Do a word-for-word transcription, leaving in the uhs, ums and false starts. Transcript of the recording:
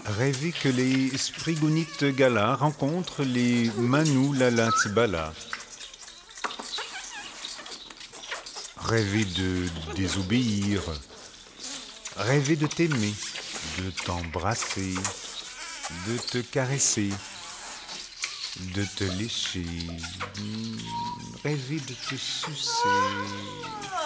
Rêver que les Sprigonites Gala rencontrent les Manu Lala Tibala. Rêver de désobéir. Rêver de t'aimer, de t'embrasser, de te caresser, de te lécher. Rêver de te sucer.